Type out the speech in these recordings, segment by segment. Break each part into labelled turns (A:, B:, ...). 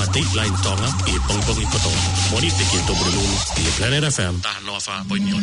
A: Dateline tonga I pongpong I poto. Moni te kinto brululu I Planet FM ta no fa poinyon.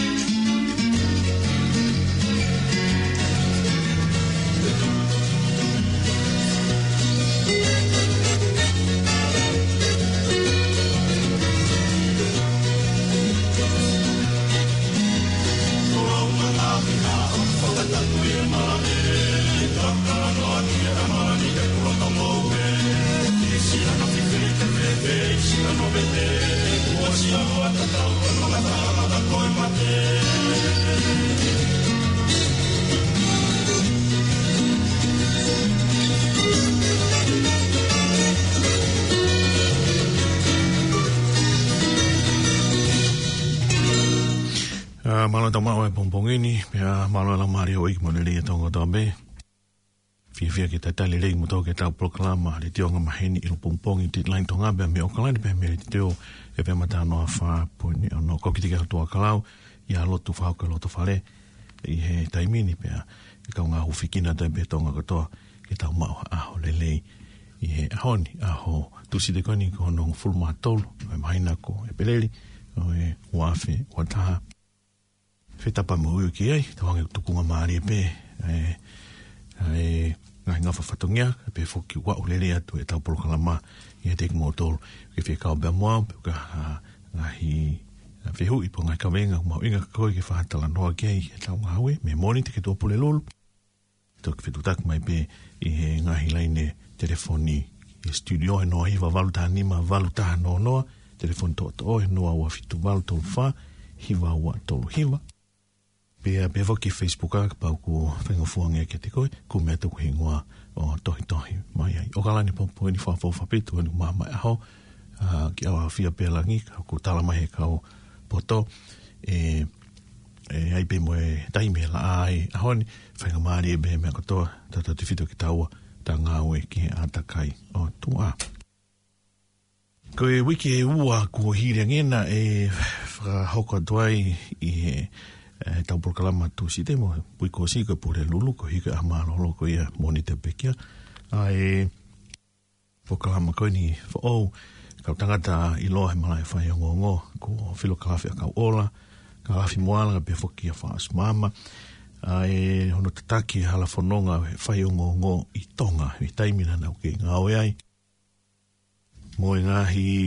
B: Malo tama o pompong ini, pia malo la Mario ik mo le tongo tambe. Fia kita tali le mo to kita proklama le tionga maheni I pompong I Dateline tonga be me o kala be me teo e be mata no fa poni no ko kitika to kalau ya lo tu fa ko lo to fale I he taimini pia ka nga hufikina ta be tonga ko to kita ma a ho le I he honi a ho tu si de koni ko no full matol me mahina ko e peleli o e wafe wata feta pa mo ki ai to hang tu kunga mari pe ngai nga fa fatongia pe foki wa ulele atu e tau proklama I te motor ke fe ka be mo ka ngai fe hu I ponga ka venga mo inga ko ke fa tala no ke tau ngawe me moni te ke to pole lol to ke tu tak mai pe I ngai line telefoni studio no I va valuta ni ma valuta no telefon to no wa fitu valuta fa hiva wa to hiva Pea ki Facebook a pau ku whenga fuangia ke te koe, ku mea tuku hingoa o tohi mai ai. O kalani pompo ni whawhau whapetu anu mamai aho, ki awa whia pea langi, ku tala mai he kau poto, ai pe moe taime la ai ahoni, whenga maari e behe mea katoa, tata te whito ki taua, ta ngāwe ki he atakai o tua. Koe wiki e ua ku hiri angena e whakahoko tuai I he tau proklama tu si te mo pui ko si ko pure lulu ko hika amalo ko ia monite pekia ai proklama ko ni fo ka tangata I loa he malai fai ngongo ko filo kafe ka ola ka afi moala pe foki fa mama ai hono tataki hala fononga fai ngongo I tonga I taimina na ke ngawe ai mo ngahi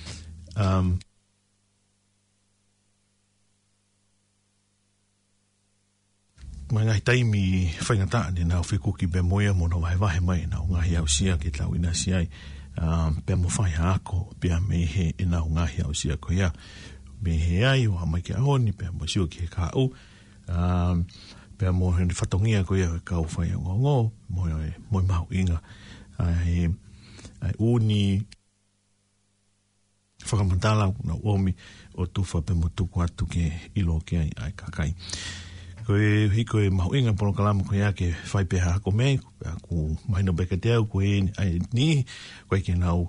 B: mai ngai taimi whaingata ni nau whikuki be moia mono wahe mai nau ngahi au sia ki tau ina siai pe mo whai hako pe me he e nau ngahi au sia ko ia me he ai o mai ki ahoni pe mo siu ki he kau pe mo he whatongia ko ia kau whai ngongo mo mau inga ai uni whakamantala na omi o tuwha pe mo tuku atu ke ilo ke ai kakai koe hiko e mahu inga pono kalama koe ake whai peha hako mei, ku mahino beka te au koe ni, koe ke nau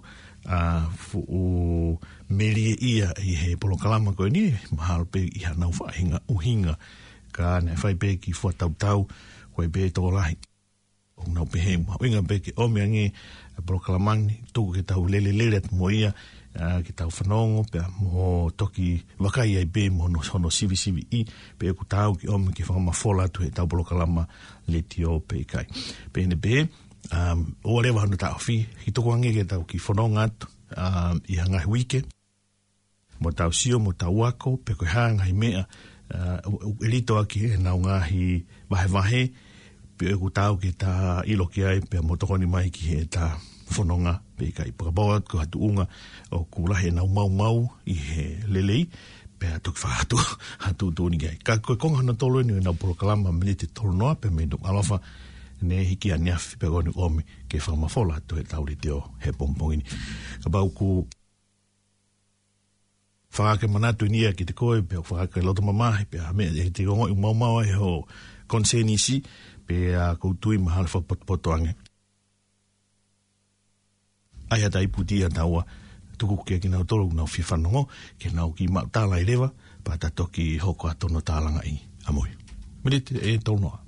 B: fu meri ia I he pono kalama koe ni, mahalo pe I hanau whahinga uhinga, ka ne whai pe ki fuatautau, koe pe tō lahi. O nau pe he mahu inga pe ke ome ange, pono kalamani, tuku ke tau lele at mo ia, ki tau whanongo, pe mo toki wakai ai pe mo no sivi I, pe ku tau ki ome ki whakamafola tu he tau polokalama le tio pe kai. Pe ne pe, o rewa hanu tau whi, ki toko ange ke tau ki whanonga atu, I hangai wike, mo tau sio, mo tau wako, pe koe hangai mea, elito aki e nau ngahi wahe, pe ku tau ki ta ilo ki ai, pe mo toko ni mai ki he ta whanonga, pe kai pakabawa ko hatu unga o kulahe nau mau I he lelei pe atu hatu tūni gai ka koe konga hana tolo ni nau proklama mene te tolo noa pe me nuk alofa ne hiki a niafi pe koni ome ke whamafola to he tauri teo he pompongini ka bau ku whakake manatu nia ki te koe pe whakake loto mamahi pe a mea he te kongo I mau e ho konsenisi pe a koutui mahalo whapoto ange ai hata iputia taua tuku kia ki nau tolu nau whiwhanongo ke nau ki mau tāla I rewa pa tatoki hoko atono tālanga I amoi. Merite e tau noa.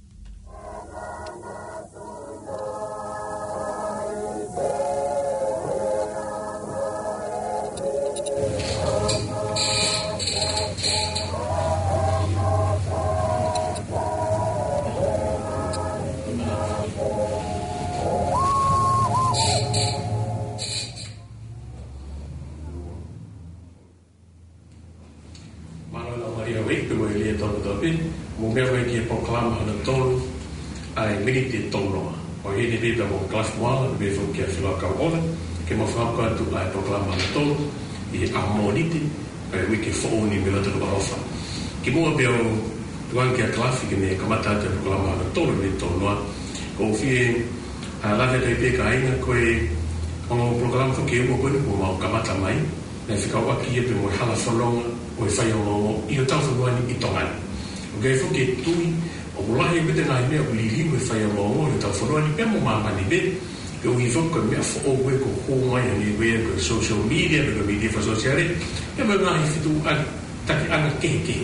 A: wei pe mo le to pe mo me wei ki proclama na tolu ai miniti tolo o he de be mo class wala be fo ke filo ka ola ke mo fa ka tu ai proclama na tolu e amoniti pe we ke fo ni me la to ofa ki mo be o tuan ke class ke me kamata te proclama na tolu ni tolo ko fi la vete pe ka ina ko e o programa fo ke mo ko ni mo kamata mai na fika wa ki pe mo hala folonga o e fai o i o tau whanu i tongani. O kei whuke tui, o mulahi bete ngai mea o li limu e whai o i o tau whanu pe mo mamani be, ke o i whuka mea wha o we ko hōngai ani wea ko social media, ko media for sociale, e me ngahi whitu taki anga kehe.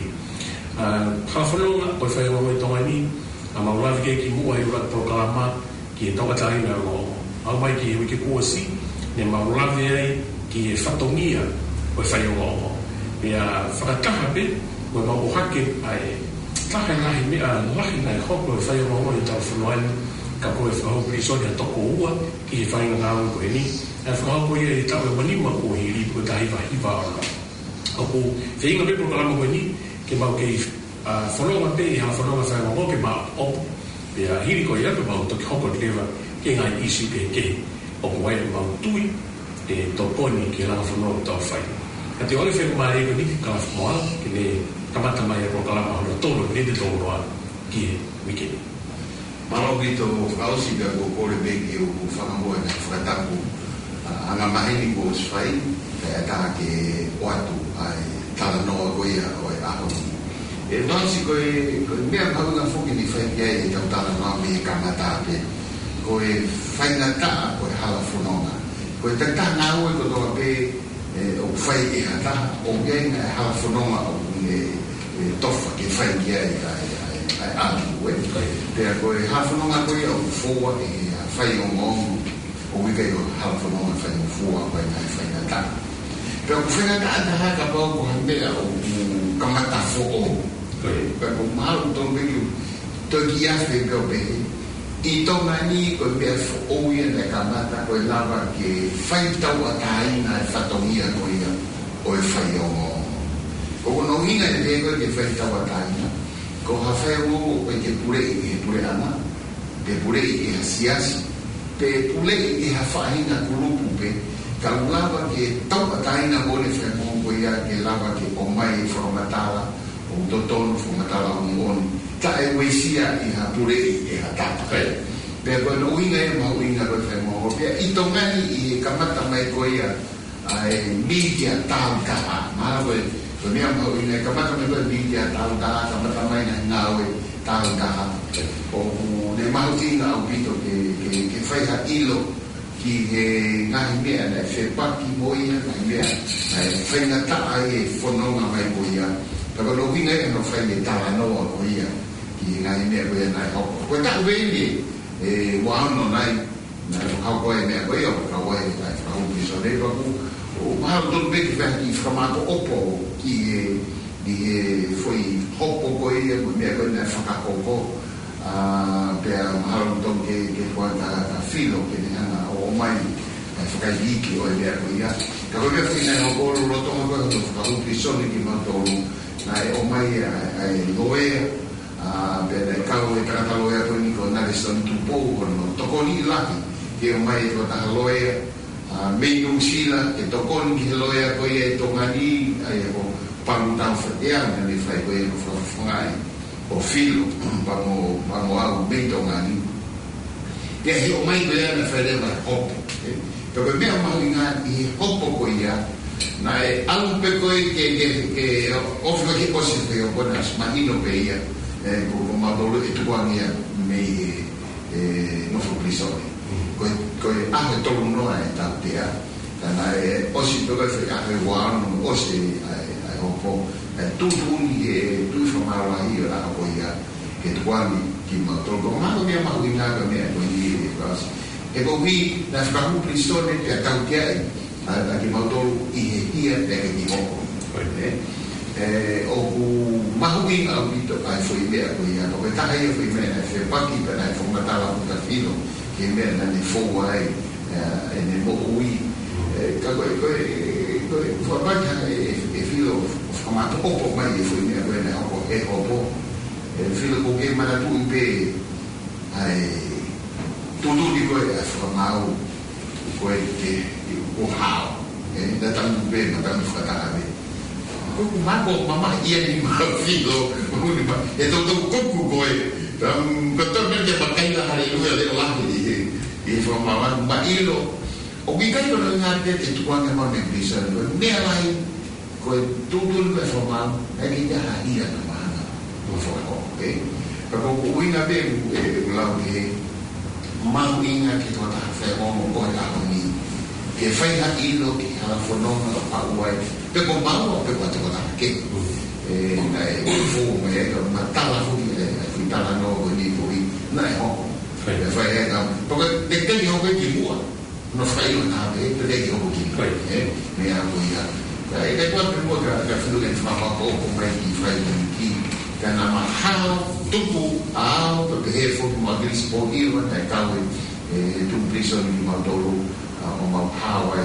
A: Hala whanonga o e whai o i tongani, a maulavi ke ki mua i ura proklama ki e tauatai na o au mai ki e wike kuasi, ne maulavi ai ki e whatongia o e whai o ia whakataha pe, o mau hake ai taha ngahi mea lahi ngai hoko e whai o i tau whanuainu ka koe whahoko i soni a toko ua ki e whai ngā ua koe ni e whahoko ia i tau e wanima ko hiri ko ta hiva hiva ora o ko whainga me proklama koe ni ke mau ke whanonga pe i hala whanonga whai ngā ke maa opu ia hiri ko ia pe mau toki hoko ni lewa ke ngai isi pe ke o ko wai mau tui e tokoni ke langa whanonga tau whai Ati ole whengu mai ego ni ka whamoa ki ne kamata mai e proklama hono tolo ni te tolo roa ki e wikini.
C: Malo ki tō whakausi ka ko kore beki o whakamoa na whakataku anga mahini ko swai ka ata ke oatu ai tala noa koia o e aho. E wansi koe mea paunga whuki ni whai kia e tau tala noa me kamata pe koe whaingata koe hala whanonga. Koe tata ngā ue ko toa pe o whai e hata, o genga e hala whanonga o tofa ke whai kia e atu e. Pea koe hala whanonga koe o fōa e whai o ngongu, o wika i o hala whanonga whai o fōa koe ngai whai ngata. Pea ko whai ngata ata haka pao ko hambea o kamata fōo. Pea ko maharu tōn peki toki awhi peo pehe. I tonga ni ko mea whaoia na kamata koe lava ke whai tau a tāina e whatongia koe o e whai o ngō. Ko kono hinga e pēkoe ke whai tau a tāina, ko ha whai o ngō koe ke purei e he pure ana, pe purei e ha siasi, pe purei e ha whahinga kurupu pe, ka lava ke tau a tāina kone whai ngō koe ia ke lava ke o mai e whakamatala, o totonu whakamatala o ngōni. Ta e weisia i ha purei e ha tata. Pea koe no uinga e mahu inga koe whai mō. Pea i tongani i kamata mai koe ia ai media tāu kaha. Mara koe mea mahu inga e kamata mai koe media tāu kaha, kamata mai na ngāwe tāu kaha. O ne mahu inga au pito ke whai ha ilo ki he ngahi mea na e whepaki mo ia ngahi mea. Whai ngā taa e whanonga mai koe ia. Pea koe no uinga e no whai e tāla noa koe ia. Ki ngai mea koe nai hoko. Koe tāu wēni e wāno nai hau koe mea koe o kawae nai whakahupi so rei waku o mahalo tonu peki whaki whamako opo ki e whai hopo koe ia koe mea koe nai whakakoko pea mahalo tonu ke kua ka whilo ke ne hana o mai whakaihiki o e mea koe ia ka koe mea whai nai hoko oro rotonga koe hoto whakahupi so ni ki matolu nai o mai ai loea pena e kau e karatalo ea koe niko nare stoni tupou kono tokoni laki ke o mai e kua taha loea mei usila e tokoni ki he loea koe e tongani ai e ko pangu tau whakea nani whai koe e ko whafungai o filo pangu au mei tongani e he o mai koe ana whai rewa hopo pe koe mea mahu inga i he hopo koe ia na e alupe koe ke ofika ki osi koe o kona mahino pe ia ko madolo e tuangia me no focrisone ko aho tolu no e tapia kana e osi toga fe aho wano osi ai hopo tu ni tu famala hi ora apoia ke tuani ki madolo ko ma me ma winga ka me ko ni quasi e ko vi na focrisone che tapia a ki madolo i hia pe ki hopo o mahuing au dito ai foi mea ko ia ko ta ia foi mea se paki para foi matala com tafilo que mea na ne foa ai ne mo ui ka ko foi paki e filo of ma to ko mai e foi ne ko ne ko e ko filo ko ke mana tu pe ai tudo di ko e formau ko ke o hao e da tan be ma tan frata be ko ma ko mama ia ni ma filo e to ko ko to me de bakai la haleluya de la e formava ma ilo o bigai lo nga te tu kwa ma me bisa ne lai ko tudo le formava e ni da ia na ma no fo ko pa ko uinga be la ke ma uinga ke to ta fe mo ko la ni ke fai ha ilo ke ala fono na pa uai pe ko ma o pe ko ta ke na fo me ko ma ta la fu ni ta la no ni ko na ho fai porque de que yo que kimua no fai una vez de que yo que me hago ya e de quando eu que fui no fama pouco mais que faz aqui kana ma how tudo ao porque foi uma gris podio na caue tu prison de Maduro uma power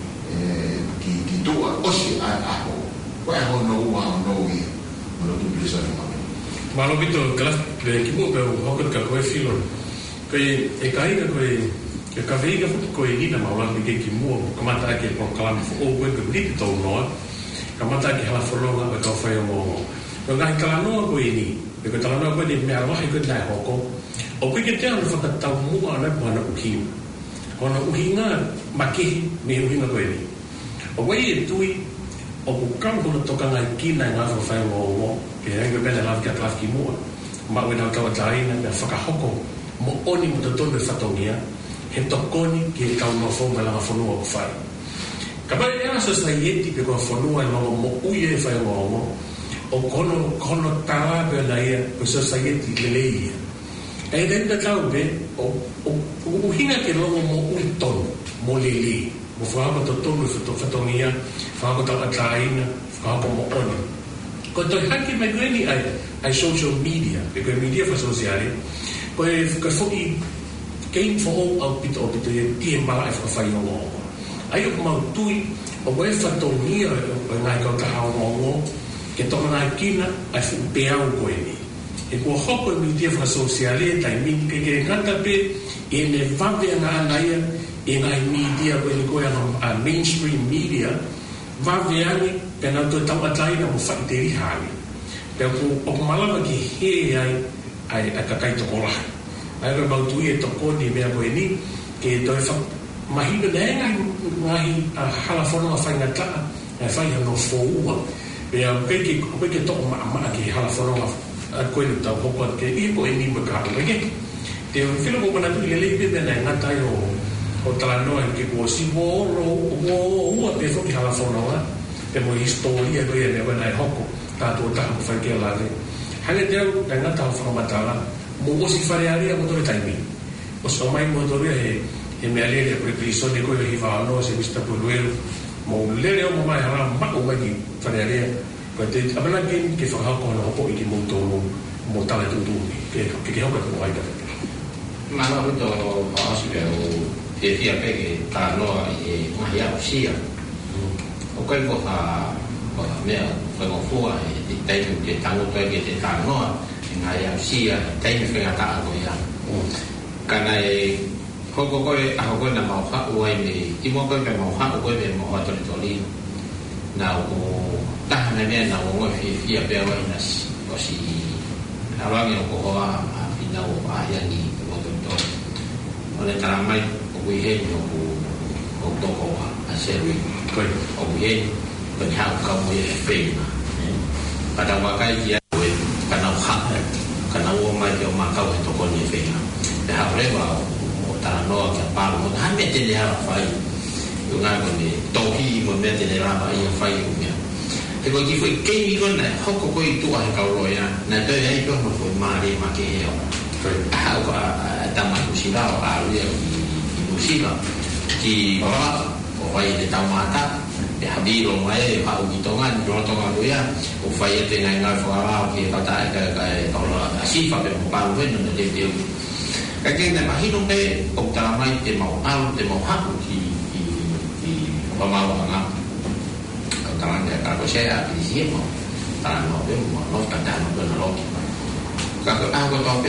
C: que doa hoje a vai no ia no tu prison
A: malo bito kelas de kimu pe ho ka ko filo que e kai que ka veiga ko e ina maula ke ki mo kamata ke proclam o ko ke bit to no kamata ke hala forlonga ka fa mo ko ngai kala no ko ini ke kala no ko ni me ala ko dai ho ko o ko ke te ala fa ta mo ala ko na uhi ona uhinga maki me uhinga ko ini o wei e tui o ko kam ko to ka ngai kina nga fa mo ke ngai be la ka tra ki mo ma we na ka tai na fa ka hoko mo oni mo to be fatongia he tokoni ke ka no fo mala fono o fai ka ba era society pe ko fono no mo uye fa mo o kono tala be la ia pe society lelei e dentro ka be o hinga ke no mo ulton mo lele mo fa ko to be fatongia fa ko ta taina fa ko mo oni ko to hakki me gani ai social media pe ko media fa sociale que foi quem for ao pito tie mala fa fa yo ai o mau tui o vai fatonia na ka ka o que toma na quina a fu peau ko ni e ko hopo mi tie fa sociale dai mi que canta pe e ne va ver na naia e na media ko a mainstream media va ver que na to tama tai na mo fa teri hali pe o mala ki he ai kakai to kola ai ko ba tu e to ko ni me ko ni ke to fa mahina ngai hala fono fa ngata fa ya no fo wa pe ke to ma ke hala fono ko ni ta ko ke i ko ni ba ka ba ke te filo ko na tu le pe na ngata yo o tala no ke ko si bo o pe fo ke hala fono wa te mo historia ko ye ne ba na hoko ta to ta fa ke la de hale teu danga ta formatala mo si fare aria mo to taimi o so mai mo to e me alele per prisone ko hi va no se vista por luego mo lele mo mai hala ma o mai fare aria ko te abana ke fa ko no po ki mo to mo tala tu ke ho ko ai ka
D: ma no to a su ke o te fia pe ke ta no e ma ya sia o ko ko fa me ko fu e dai ke tango to ke te ta no nga ya sia dai me fa ta ko ya kana e ko e a ko na ma fa o ai me ti mo ko me ma fa o me mo to li na o ta na me na o fi pe wa ina o si ala me ko a ina o a ya ni mo to o le ta mai o wi he no o to ko a se wi ko o wi ben ha ka mo e fe pada wakai dia kana kana o mai o ma ka o to ko ni fe ha re ba ta no ka pa mo ha me te le ha fa yo nga ko ni to hi mo me te le ra ba ia fa yo ya e ko ki foi ke mi ko na ho ko i tu ai ka ro ya na te ai ko mo foi ma ri ma ke yo ha ko ta ma ku si la a ri i mu si la ki ba o vai de ta ma ta e habiro mai pa u to ngan ro to ngan ya o fai te ngai ngai fa la ki ka ta ka to la si fa pe pa lu no de de ka ke na mahino pe o ta mai te mau al te mau ha ki pa ma wa nga ka ta ngai ka ko se a ki si mo ta no be mo no ta ta no be no ka ko a ko to pe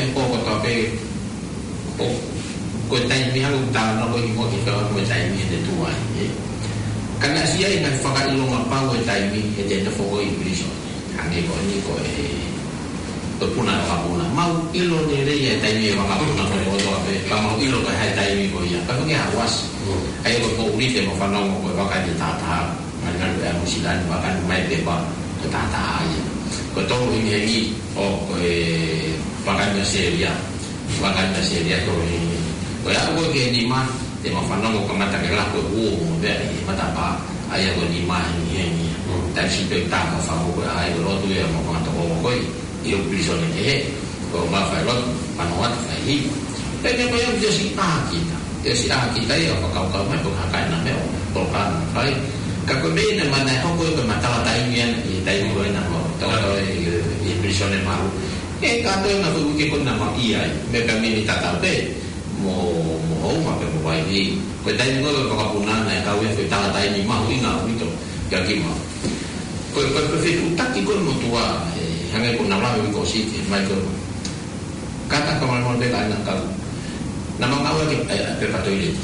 D: ko tai mi ha ta no ko mo ki ko tai mi de tu ai kana sia ina faka ilo ma pa ko tai mi e de fo ko English ane ko ni ko puna mau ilo de re tai mi ma puna ko do be pa mau ilo ka hai tai mi ko ya pa ko ya was ai ko uri de mo fa no ko ba ka de ta kan da musilan ba kan mai de ba ta ya ko to ni o ko ba kan de seria to ni ko ya ko ke ni ma de mo fa no ko mata ke la ko mo be mata pa ai ko ni ma ni ta si pe ta mo fa ko ai ko tu ya mo ma to ko io bisogna che con ma fai lo ma non va fai perché poi io si kita io ko ka mai ko ka na me ko ka fai ka ko bene ma na ko ko ma ta tai mien i tai mo na mo to i bisogna ma e ka to na ko ke ko na ma ia me ka mi ta ta be mo ma pe mo vai ni ko tai mo ko ka puna na ka we ta tai ni ma ina wito ka ki ma ko fe tutaki ko mo tua hanga ko na lawe ko si mai ko kata ko mo be la na ka na mga awa ke pe toilet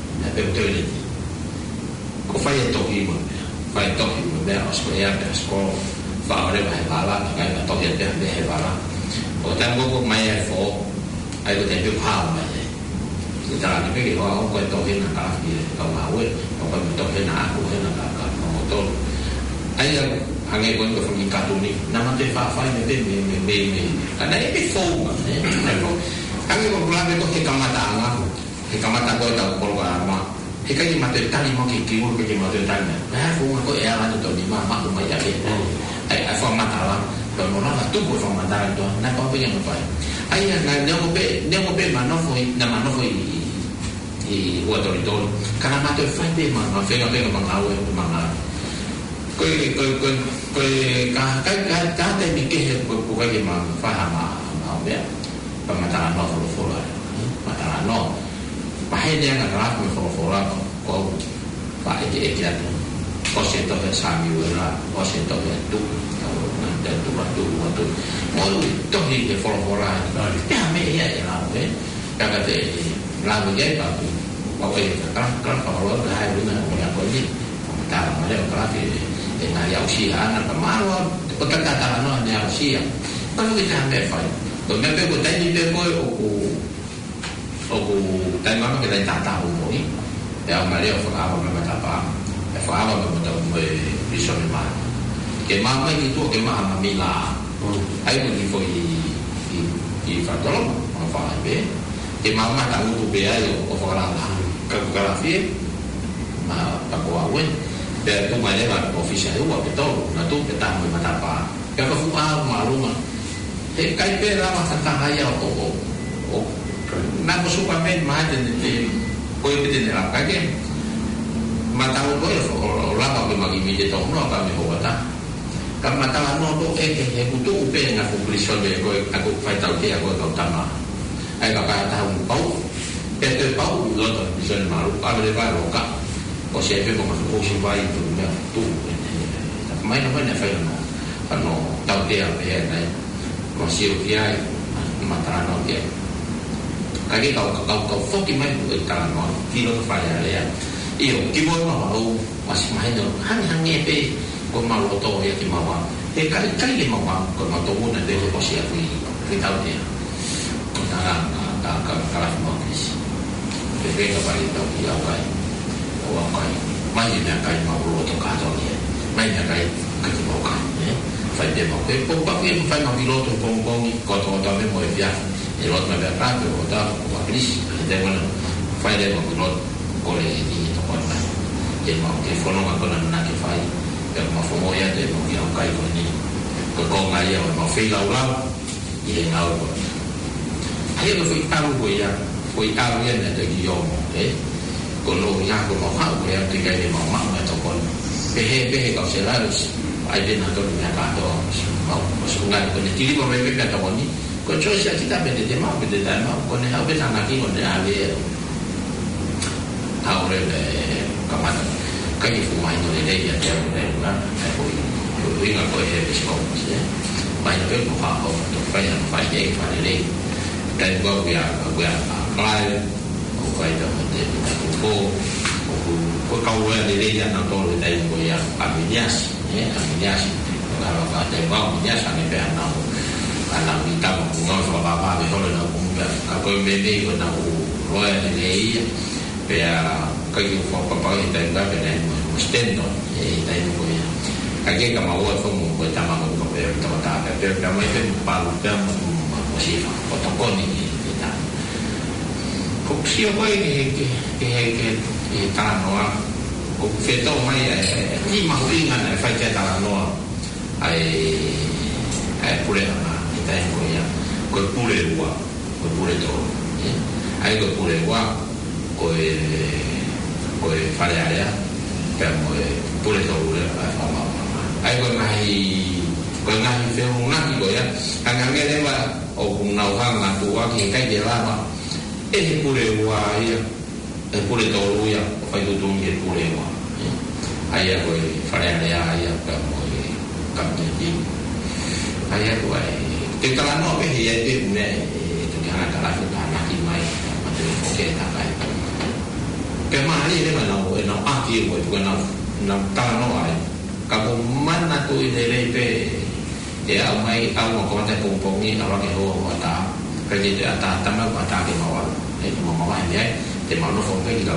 D: ko fai to ki mo be asko ya be asko fa ore ba bala ka ba to ya be bala o ta ko mai fo ai ko te pe pa mai ni ta ni pe ko ko to hin na ka fi ka ma we ko ko to hin na ko hin na ka mo to ai anche quando fa i cartoni non te fa fare me kana e forma anche con la vedo che kamata ko ta ko ma e kai ma te tani mo che mo che mo te tani fu ko e ala to di ma ko mai ya ai fa mata la to non la tu puoi fa mata to na ko pe yang fa ai na ne mo pe ma no foi i water kana ma te fa pe ma fe ga pe ma ma ko ka te mi ke ko ka ma fa ma be pa mata no fo mata no pa he de na ra ko fo ko pa e ya ko se to sa mi wala ko se to tu na tu mo to hi de fo ya me ya la be ka te la me ya pa tu ko ka fo la hai na ko ni ta ma le ka na ya usia na kamaro pagkakatala no na usia ano kita me fai do me pe ko tani pe ko o tani mama ke dai tata o ni ya ma le fa ava me ta pa fa ava me ta me biso me ma ke mama ni to ke mama mi la ai mo ni foi i fa tolo ma fa be ke mama ta u be ai o fa la ka la fie ma ta ko awen để tôi mày là official của cái tôi là tôi cái tạm người mà tạm bà cái có phụ ao mà luôn mà thế cái bên là mà thằng hay ở nam có Superman mà thì coi cái này làm cái mà tao có là làm cái mà cái gì đó nó làm cái hồ ta cái mà tao nó tôi cái cụ tu bên là phụ lý về coi aku phải tao kia coi tao tama ai gặp cái tao báu cái tôi báu rồi tao bisa malu ada di bawah kak o sempre come o si vai tu mai non ne fai no hanno tautea per dai ma si o hai ma tra no che kage kau foki mai tu tra no ti lo fai ya io ki mo ma o ma si mai no han ne pe ko ma lo to ya ki ma wa e kai le ma wa ko ma to una de ko si qui tautea ka mo si pe ka pari to ya wa mai nhà cái màu lúa trong cả rồi mai nhà cái màu cam phải để màu cái bông bắp cái phải màu lúa trong bông có tao với mồi bia thì lúa mà bia cam thì lúa tao và cái gì để mà phải để màu lúa có lẽ đi trong con này để màu cái phô nó còn là cái phải để màu phô mồi để màu cái cây còn đi còn con này giờ màu phi lâu gì nào hay là phi tao quỳ ao yên là từ gì đấy con lô nhà của họ hao của em thì cái này mỏng mỏng là cho con bé cậu sẽ là ai bên nào tôi nhà cả đó mỏng một số ngày con chỉ đi vào mấy cái cho con đi con cho sẽ chỉ ta bên để mỏng bên để đại mỏng con này hao bên nào kia còn để ai về hao đây để các bạn cái gì phụ mai rồi đây là theo đây là cái inga ko he bisko se mai no ko fa ho to fa ya fa ye fa le dan go ya mai ko fa ya de ko ka wa le ya na to le dai ko ya aminias kalau kata bang biasa ni pe ana ana minta ko ngo so ba ba be holo na ko ka ko me me ko na ko roa le pe a ka ki fo pa pa ita ba pe na mo stendo e dai ko ya ka ke ka ma wo fo mo ko ta ma ko pe ta ta pe pe mai pe pa lu pe mo si fa ko to ko ni ta ko si o ke ta no a ko fe to mai ni ma ri nga na fa ke ta no ai pure na ita ko ya ko pure to ai ko pure wa ko fare area per mo pure to ai ko ngai fe un ko ya anga ngere wa o na ha na tu wa ki kai de la ma e pure wa ya e pure to ya fa tu nge pure wa ai ko fare area ya per mo kamde di ayah tu ay kalau no be ya de ne tu yang ada la na ki mai mate foke ta kai ke ma ni le ma no ati ko tu na ta no ay ka ko man na tu ile le pe ya mai au ko ta pong pong ni ala ke ho ta ka ni ta ta ma ta ke ma wa ma ni te ma no foke ki la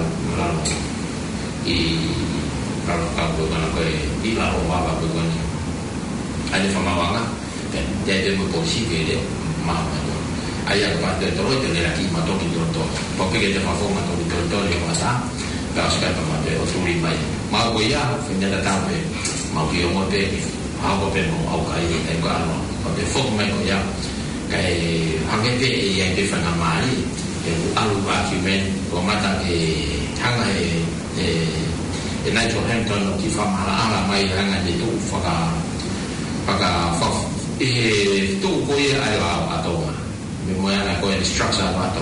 D: kalau kau nak kau di la o ba kau ni ada famawanga dan dia memposisi dia mau ayah pada terus dia lagi matok di tonton porque dia mahu matok di tonton dia masa kalau sekarang pada oturi mai mau ya finda datang mau dia mau te mau pe mau au kai dia ko ano pada fok mai ko ya kai hangete yang dia fana mai alu argument ko mata hang Nigel Hampton di famala ala mai hanga di tu faka tu ko ya ala atau mo ya ko instruction atau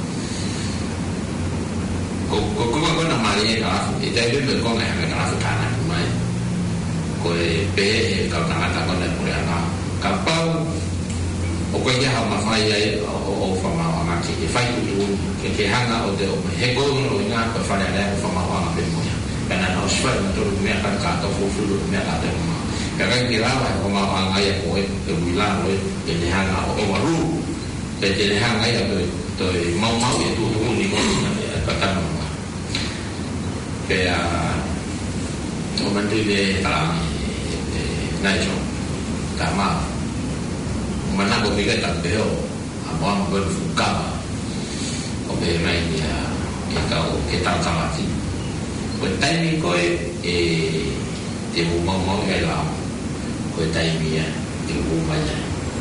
D: ko na mari ka ita be ko na ka na ka mai ko be ka na ta ko na ko ya na ka pa o ko ya ma fa ya o fa ma ma ki fa tu ke hanga o de he ko no nga ko fa ya fa ma wa be mo ya kana no swa to me ka to fu me ka de kadang kira lah kalau orang ayah kau itu bilang kau jadi hang apa baru jadi hang ayah tu mau itu ni kau kata mana kayak orang tu dia tak naik tak mah mana kau fikir tak betul apa orang berfuka kau bermain dia kau kita sama sih betul ni kau dia mau kayak ko taimi ya di rumahnya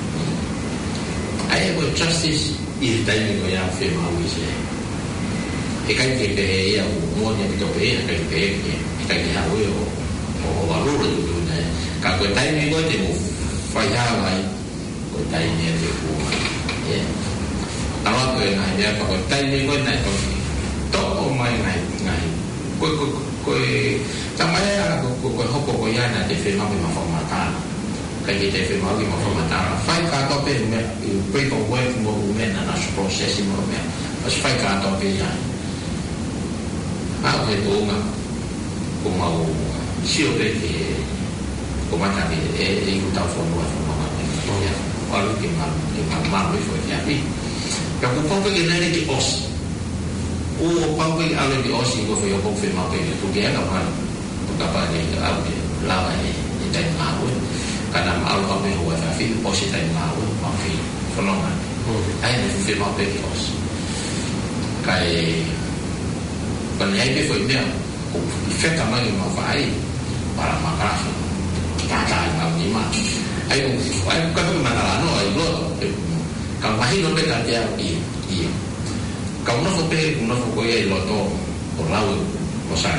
D: ai ko justice il taimi ko ya fe ma wise e kai ke be ya mo ne to be ka be e kai ha o valore du ne ka ko taimi ko te mo fa ya lai ko taimi de rumah ya tawa ko na ya ko taimi ko na to o mai ngai ko tamaya ko hopo ko ya na te fe ma me formatana ka te fe ma me formatana fai ka to pe me pe ko work mo me na na process mo me as fai ka to pe ya a ke to ma ko ma o si o pe ke ko ma ta e ta fo no ma to ya o lu ke ma fo ya pi ka ko pa ke na ni os o pa ke ale di os ko fo yo ko fe ma pe to ke na ma apa ni audio lawa ni kita mahu karena malu kami huwa fi os kita mahu mafi fenomen ai ni fi ma pe os kai ban ai pe foi meu o fet tamanho ma vai para macaco tá ni ma ai ka tu ma la no ai lo ka mai no pe ka dia i ka no fo pe no fo ko ai lo to por lado o sea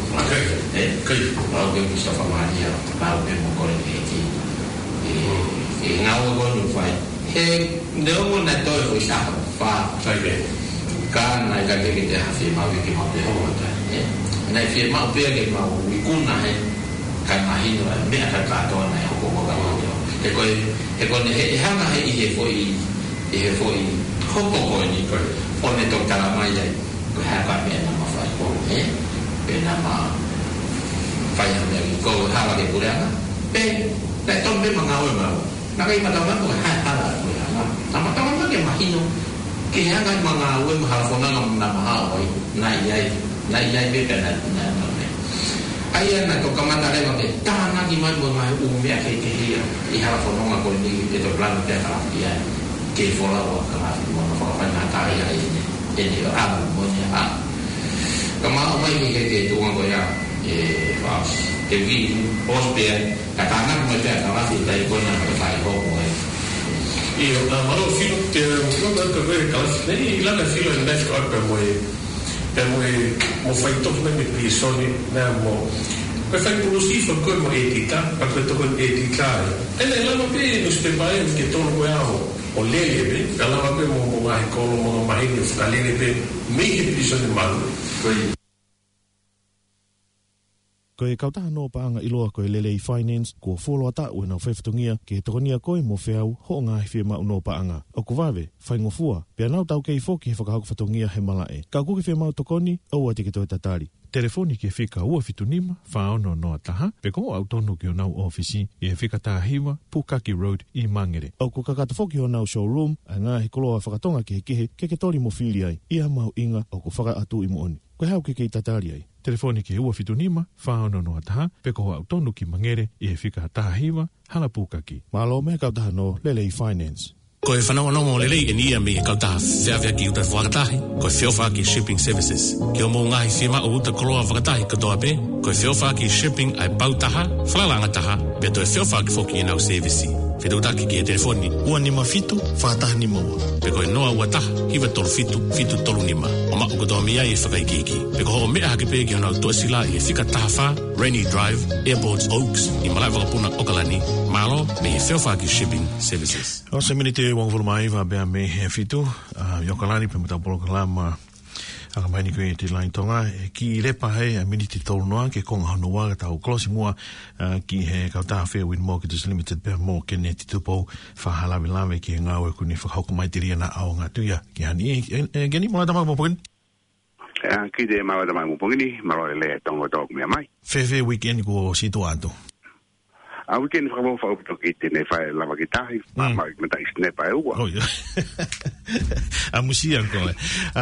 D: kalau dia bisa famanya kalau dia mau korek ini ngau ko nu fai nếu muốn là tôi phải sao và cái này cái gì để phim mau cái mau để hỗ trợ này phim mau kia cái mau bị cún này cái này là mẹ cái cả tôi này e koe he hanga he i he foi hoko koe ni koe o ne tō tala mai ai koe haka mea na mawhai ko pe na ma whai hanga i ko hawa ke kureanga pe le tō me mga oe mau na kai matawanga koe hai hala koe hanga na matawanga ke mahino ke hanga i mga oe mahalafona na maha oi nai iai pe pena ai ana to kamanda le ke tana ki mai mo mai mea ke hia I hala fononga ko ni e to plan te hala ia ke fola o kala mo no fa na ta ia e ni a mo ni a kama o mai ke tu ngo ya fa ke vi pospe ka tana mo te kala si dai ko na fa ko mo
A: io maro filo te non da che vere kala nei la filo in desco per mo fai to me pisoni na mo per fare un schifo come etica per questo con etica e lei la pe no ste bai che torno guao o lele la va pe mo mai con mo mai ni scalene pe me che pisoni mal
B: ko e kautaha no paanga iloa ko e lele I finance ko foloa ta o na whewhitungia ke tokonia koe mo whiau ho ngā he whima no paanga. O ko wawe, whaingofua, pia nau tau kei whoki he whakahako whatungia he malae. Ka kuki whima tokoni, au ati ke toi tatari. Telefoni ke whika ua whitunima, whaono noa taha, pe ko au tonu ki o nau ofisi, I he whika taha hiwa, Pukaki Road I Mangere. Au ko kakata whoki o nau showroom, a ngā he koloa whakatonga ke he kehe, ke tori mo whili ai, Ia mau inga, au ko whaka atu I mo oni. Koe hau ke kei tatari ai. Telefoni ke ua whitunima, whaono noa taha, pe ko au tonu ki Mangere, I he whika taha hiwa, hala Pukaki. Malo me kautaha no lele I finance.
E: Ko e whanau anongo lelei e nia me e kautaha whiawhia ki uta whakatahi, ko e whiawha ki shipping services. Ki o mō ngahi whima o uta koloa whakatahi katoa pe, ko e whiawha ki shipping ai pautaha, whalalanga taha, pe to e whiawha ki whoki e nau servicei. Whitautaki ki e telefoni, ua nima fitu, whakataha nima ua. Pe ko e noa ua taha, hiwa tolu fitu tolu nima. O maa katoa mi ai e whakaikiki. Pe ko ho mea hake pe ki o nau tuasila I e whika taha wha, Rainy Drive, Airports Oaks, I malai wakapuna Okalani, malo me e whiawha ki shipping services.
B: O se minite wangfulu mai wa bea me he fitu, Yokalani pe matapolo kalama, aka maini koe te lain tonga, ki lepa hei a miniti tolu noa, ke konga hanua ka tau klosi mua, ki he kautaha Fair Wind Mortgages Limited pe mo ke ne titupou, whahalawe lawe ki he ngāwe kuni whakauka mai tiria na ao ngā tuia, ki hani, geni mola tamaka mopogini?
F: Ki te mawa tamaka mopogini, maro le tongo tōku mea mai.
B: Fair weekend ko sito ato.
F: A weekend whakamo whauputo ki tēnei whae lava ki tahi, mai mata I snepa e ua.
B: Oh, yeah. A musia koe.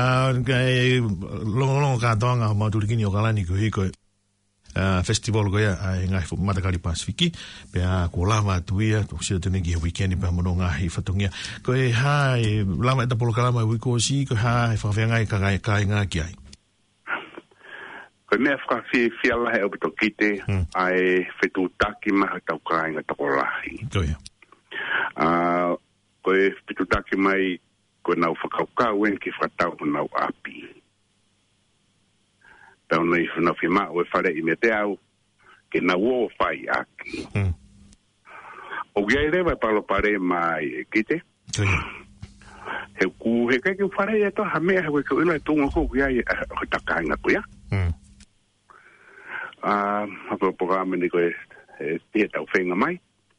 B: Longo kātoanga ho mauturikini o kalani ko hiko festival ko ia ai ngai Matakari Pasifiki, pe a ko lama tuia, to sira tene ki weekend pe mono ngai fatongia. Ko e hai lama eta polo kalama wiko si ko hai whawhengai ka ngai ki ai.
F: Ko mea whakawhiala he opi tokite, ai whetutaki maha tau kāinga toko lahi.
B: Ko ia.
F: Ko e whetutaki mai, ko nau whakaukau en ki whakatau nau api. Tau nei whanau whima o e whare I me te au, ke nau o whai aki. O gai rewa palo pare mai e kite.
B: Ko ia.
F: He ku he kai ki whare e toha mea he weko ila e tunga ko gai e takainga ko ia. Hapa programa ni ko e tia tau whenga mai.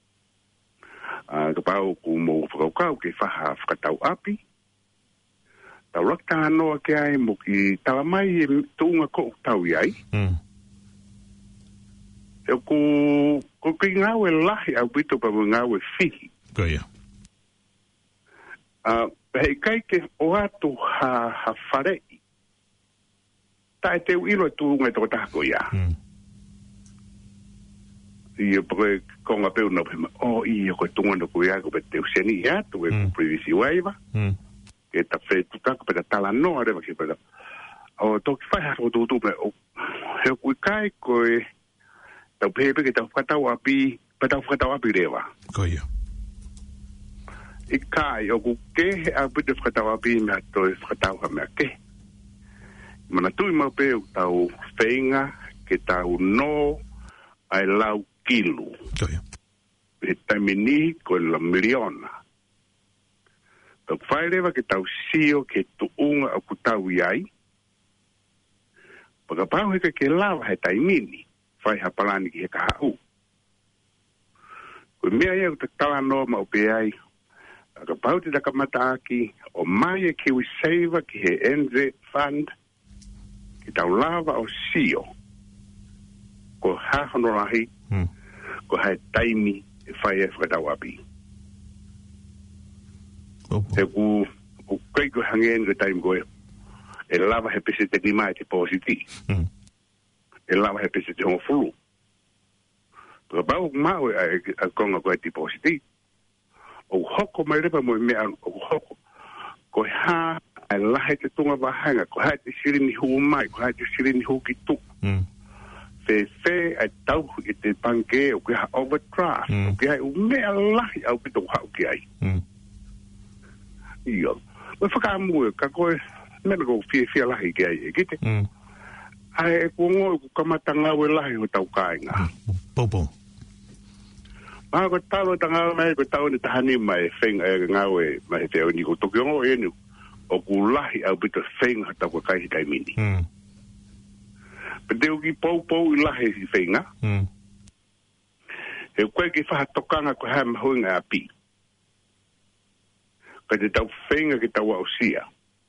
F: Ka pau ku mo whakaukau ke whaha whakatau api. Tau rakta anoa ke ai mo ki tawa mai e tuunga ko tau iai. E ko ki ngāwe lahi au pito pa mo ngāwe whihi.
B: Ko ia.
F: Hei kai ke o atu ha wharei. Ta e teu ilo e tuunga e toko tako ia. Ia pake konga peu na pima, ia koe tunga na koe ako pe teu seni ia, tu e previsi waiva. Ke ta whee tutaka pe ta tala noa rewa ki peta. Toki whai hako tutu pe, he koe kai koe, tau pepe ke tau whakatau api, pe tau whakatau api rewa.
B: Ko ia.
F: I kai, o ku ke a pite whakatau api mea toi whakatau ha mea ke. Mana tui mau peu tau whenga, ke tau no, ai lau kilu.
B: Koia.
F: E taimini ko la miliona. Tau whairewa ke tau sio ke tuunga o kutau iai. Pakapau heka ke lawa he taimini. Whai hapalani ki he kahau. Ko Ko mea ia te tala no ma o pe ai. Ka pauti da ka mata aki o mai e Kiwi Saver ki he NZ Fund ki tau lava o sio. Ko hahono rahi, ko hae taimi e whai e whakatau api. Te ku kai ko hangeen ko taimi koe, e lava he pese te lima e te positi. E lava he pese te hongo fulu. Ka bau mau e konga koe te positi. O hoko mai repa mo mea o hoko. Ko ha ai lahe te tunga wahanga, ko hae te sirini hu mai, ko hae te sirini hu ki tu. Fe ai tau i te panke o ki ha overdraft, o ki hai o mea lahi au pito hau ki ai. Iyo. Mo whakaamue, ka koe, mena ko fia lahi ki ai e kite. Ai e kuongo ku kamata ngau e lahi o tau kāinga.
B: Popo.
F: Maa ko talo tanga mai ko tau ni tahani mai whenga e ngau e mai te o ni ko tokiongo e nu o ku lahi au pito whenga tau ko kai hitai mini. Pete uki pou I lahi si whenga. E koe ki whaha tokanga ko hae mahuinga api. Ka te tau whenga ki tau au sia.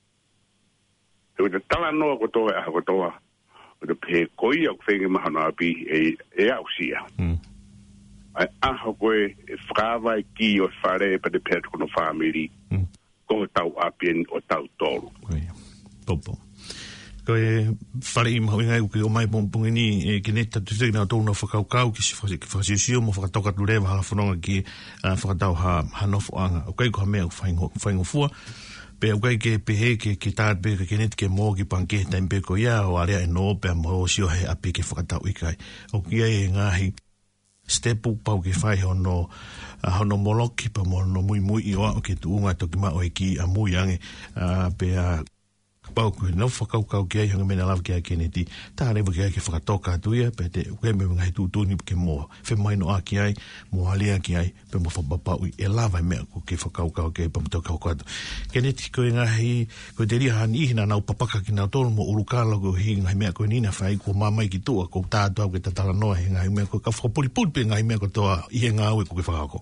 F: E te tala noa ko toa e aha ko toa. O te pehe koi au whenga mahano api e au sia. Ai aho koe e whakawai ki o whare pa te pēr kono whamiri ko tau apien o tau tolu.
B: Popo. Koe whare I mahu ingai uke o mai pompungi ni e kineta tu teki nā tōna whakaukau ki si whakasio mo whakatoka tu rewa hala whanonga ki whakatau ha nofo anga. O kai ko ha mea whaingo fua. Pe au kai ke pehe ke tāt pe ke kineta ke mō ki panke taim pe ko ia o area e no pe mo sio he api ke whakatau ikai. O kia e ngahi stepu pau ke whai hono moloki pa mono mui I oa o ke tuunga toki ma o e ki a mui ange pe a pau koe nau whakaukau ki ai hanga mena lawa ki ai keneti tā rewa ki ai ke whakatoka atuia pe te koe me ngai tūtuni ke mō whemaino a ki ai mō halia ki ai pe mō whapapau I e lawa mea ko ke whakaukau ki ai pa mtau kau atu keneti koe ngahi koe te ria hani ihina nau papaka ki nau tolu mo urukala ko hi ngai mea koe nina whai ko mamai ki tua ko tātu au ke tatala noa he ngai mea koe ka whakapulipuli pe ngai mea ko toa ihe ngā ue ko ke whakako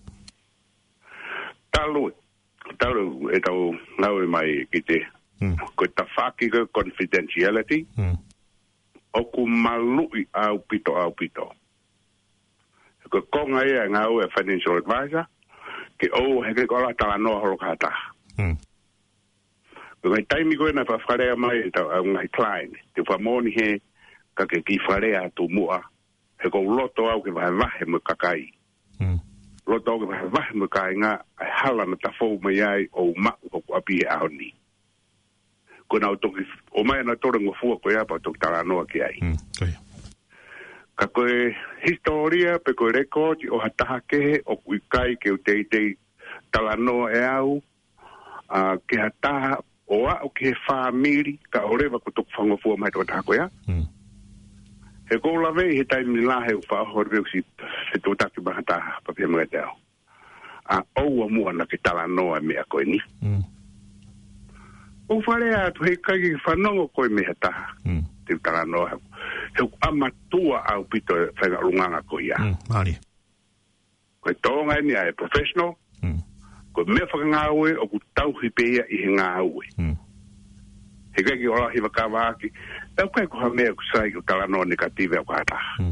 F: Talo e tau ngau e mai ki te ko ta whaki ko confidentiality o ku malui au pito ko konga e ngau e financial advisor ke o heke ko la tala no horo kata ko ngai taimi ko na whakarea mai ta ngai client te whamoni he ka ke ki wharea tu mua he ko loto au ke vahe mo kakai loto au ke vahe mo kai nga ai hala na tafou mai ai o ma o api e ahoni ko na toki o mai na tore ngofua ko ia pa toki tala noa ki ai. Ka koe historia pe koe record o hataha kehe o kui kai ke u teitei tala noa e au ke hataha o au ke whamiri ka orewa ko toki whangofua mai toka taha ko ia. He kou lawe he taimi lahe u whaahore veu si he tō taki mahataha pa pia mga te au. Oua mua na ke tala noa mea koe ni. O whare atu hei kai ki whanongo koe me hataha. Te utara noa. Heu amatua au pito whainga runganga ko ia.
B: Mari.
F: Koe tōnga ni a e professional. Koe mea whakangaue o ku tauhi peia I he ngāue. He kai ki ola hiwa kāwaki. Tau kai ko ha mea ku sai ki utara noa negative au kātaha.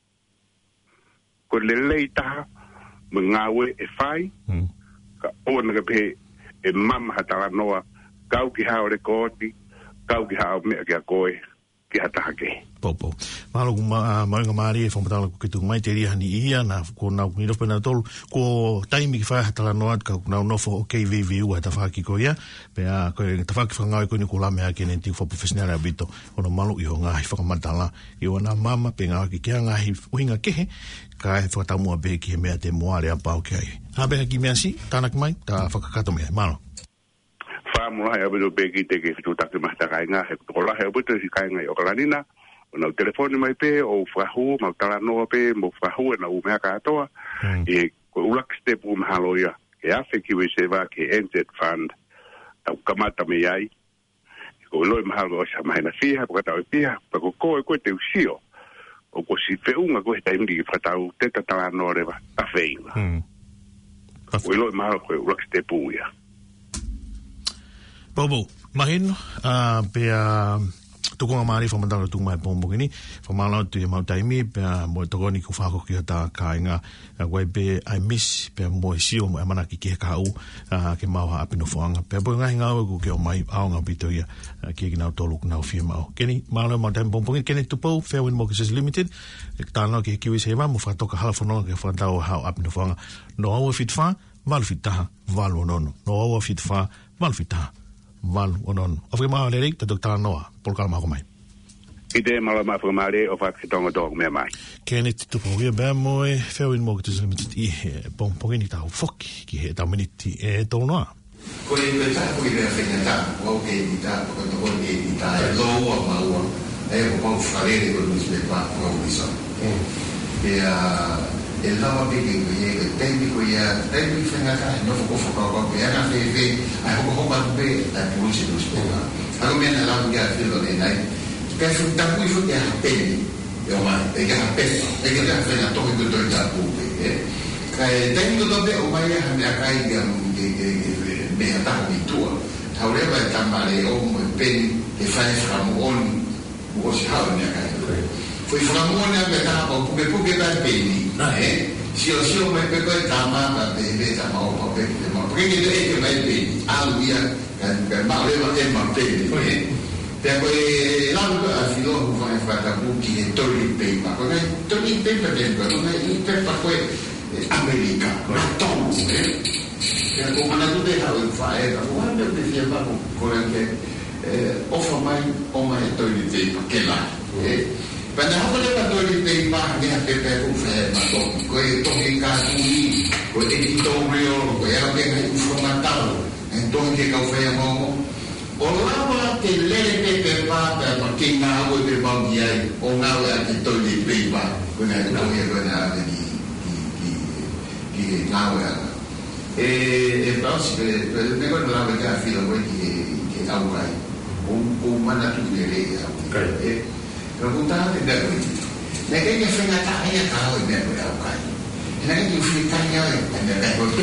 F: Koe lelei taha me ngāue e whai. Ka ona ka pe e mama hatara noa kau ki hao rekoti, kau ki hao mea ki a koe, ki hataha ke.
B: Popo. Mahalo ku maunga maari e whamatala ku kitu mai te ria hani ia, na ko nau ni rope na tolu, ko taimi ki whae hatala noa, ka nau nofo o KVVU a tawhaki ko ia, pe a koe tawhaki whangau koe ni ko lame a kene ti wha professional a bito, ono malu I ho ngahi whakamatala, I o na mama, pe ngā ki kia ngahi uhinga kehe, ka e whakatamua be ki he mea te moare a pao ki ai. Habeha ki mea si, tānak mai, tā whakakato mea, malo.
F: Whamura hea bido beki te ke whitu taki mahta kainga, he kutokola hea bido si kainga I okalanina, o nau telefoni mai pe, o whahu, mau tala noa pe, mo whahu e na umea katoa, e koe ulak step umahalo ia, ke afe Kiwi Saver, ke NZ Fund, tau kamata me iai, koe loi mahalo o sa mahina fiha, po katau e fiha, pa ko koe koe te usio, o ko si fe unga ko ta indi fatau te ta no reva a feinga o lo ma ko rock step ya
B: bobo mahino pe tukunga mari fa mandalo tu mai pombo ni fa malo tu ma taimi pe mo tokoni ku fa ko ki ta kainga wai be I miss pe mo si o mana ki ke ka u ke ma ha apino fanga pe bo nga nga ku ke o mai a nga bito ya ki na to lu na fi ma keni malo ma taimi pombo keni tu po Fairwind Mortgages Limited ta no ki se ma mo fa to ka hala fono ke fa ta o ha apino fanga no o fit fa val fit ta val no o fit fa val fit ta val onon ofre ma le rik Dr. Noah por calma ko mai
F: ide mala ma for mare of ak tonga dog me mai
B: Kenneth tu po ye ba mo Fairwind Mortgages Limited i bon po ni ta fok ki he ta miniti to no
C: ko le ta ko le fe ta o ke ni ta ko to ko ni ta lo wa ma wa ko fare ko ni se pa ko ni so e lava che che tecnico ya tecnico fengata no fo ko ya fe ai ko ba be la police do spera allo meno la ga filo de nai che fu da cui fu ya peli yo ma e ga peli e ga fa na to ko do da pu tecnico do be o mai ha me kai ga me ta mi tu however tamale o mo peli e fa fra mo on o si ha me kai foi framone a metà o come può che da peli si o mai per quel tama da beve da ma o per ma perché che mai peli via per male ma peli per quel l'anno a filo fa fatta buchi e torri peli ma come torri peli per esempio non è per quel America ma tom per come la tu deja il fare quando mi si va con che o fa mai torri peli che là Pada apa dia patut ditembak dia pepe ku fe mato ko to ka tuli ko editorial ko ya ke informatal entonces que fe mo olava que le pepe pa pa que na o de bandia o na o que to de pepa ko na to ya ko na di na o parce que ne ko la vega filo ko que aurai un mana tu de le preguntate da lui ne che fa una taglia cao e ne va ok ne che fa taglia e ne va ok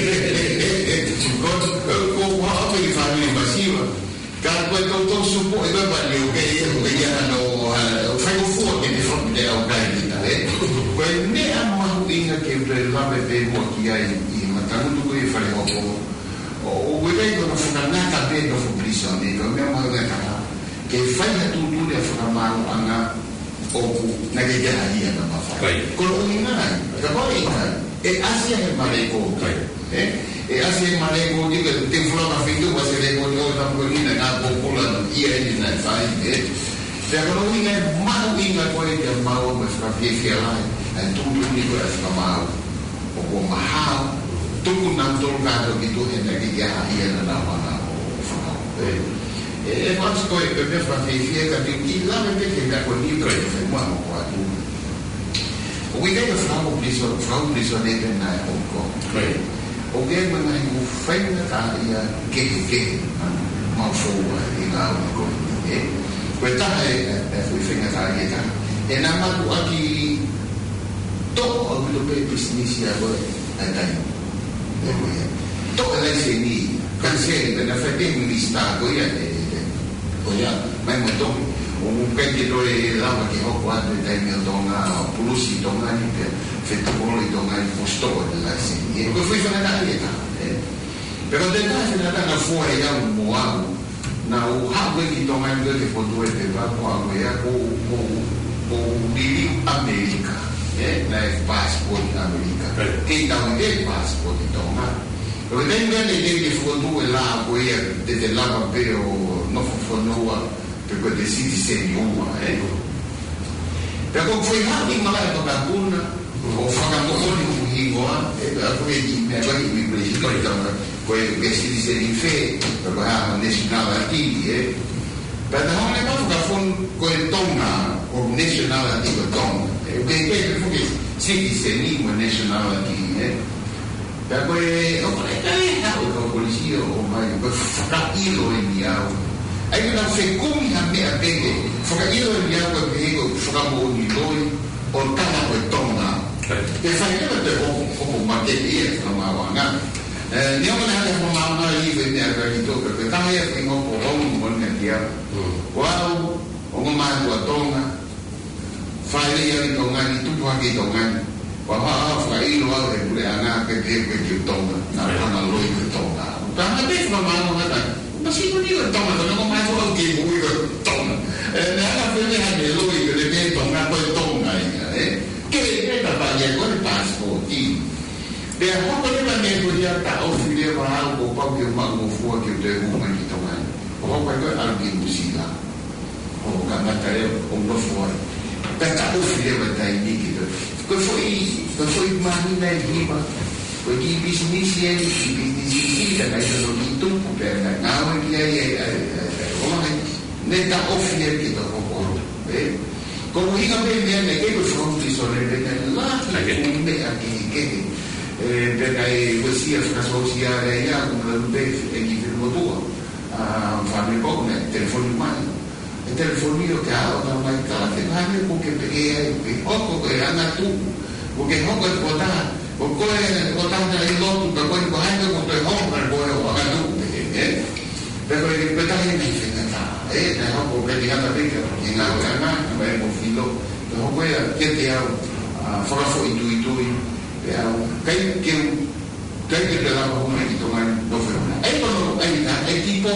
C: con qua per fare l'invasiva calco il conto su poi va bene ok ya no fai un fuoco di fronte a quel ne amma dinga che per la bebe mo chi hai ma tanto che fare o vengono fondata bene fu prigione come ma che fai la tutto le affermare anga o na che già dia da fare con un nai da poi e asia è malego e asia è malego di che te furono finito quasi le cose da collina na popola ieri na fai per non è mai una cosa che ma o fra fiefia là e tutto di quella affermare o ma tu non tolgato che tu è che già dia da mana e quando poi per me fa fiefia che il là perché da quel libro che fermiamo qua o che io framo preso dentro na poco o che ma non fai una che ma fu in la con questa è fu finita e na ma tu aqui to lo per business ya voi dai to la seni kan se na fate mi sta go ya mai molto un venditore lava che ho quando il mio donna pulusi donna che fetto con i donna il posto della serie e poi fui fare la dieta però del caso è andata fuori da un moao na o hawe ki donna che può due per va qua ya o di America la passport America che da un del passport di donna lo vengono le delle foto là poi delle lava però non funzionava per quel siti serio per cui foi hati malato da kun o facciamo un hingo e poi di me vai mi presi quei siti serio fe per la nazionale attivi per non è fatto da fon quel tonga o nazionale attivo tonga e che fu siti serio nazionale attivi per cui o polizia o mai per fratino in diavolo ai na fekumi ha me a pege foka ilo ia ko pego foka mo ni loi o tana ko tonga ke fai na te o ma ke ia na ma wanga ni o na ha ma ma i ve ne a ri to ke ta ia ke mo o mo ne dia wow o ma ko tonga fai ia ni tonga ni tu pa ke tonga wa ha fai ilo a re pure ana ke ke tonga na na loi ke tonga ta ha be ma ma no ha masih pun dia tahu macam mana masuk orang game boleh tahu. Nak apa ni ada loi ke dia tahu nak tahu ngai. Kita dapat dia kau pasport ini. Dia apa ni mana dia tahu dia baru bapa dia mak mufu dia rumah kita kan. Apa kau algi musila. Oh kan macam orang tua. Tak tahu dia betul ini kita. Kau foi mana lagi pak. Pergi bisnis yang bisnis ini dan ada itu bukan nama dia orang ni tak offer kita orang. Kalau kita belajar ni kita from this already lah kita ni lagi dengan usia sosial ya kita lebih kita berdua. Family kau ni telefon mana? Telefon ni okey orang lain kalau kita hanya bukan pergi kau anak tu bukan kau kota Porque o tanto aí logo da coisa correndo com o irmão para o agado, pero ele está aí na na o que diga também que na hora vai o filho, então foi que te fora foi itu que te dava uma que tomar no foi aí tipo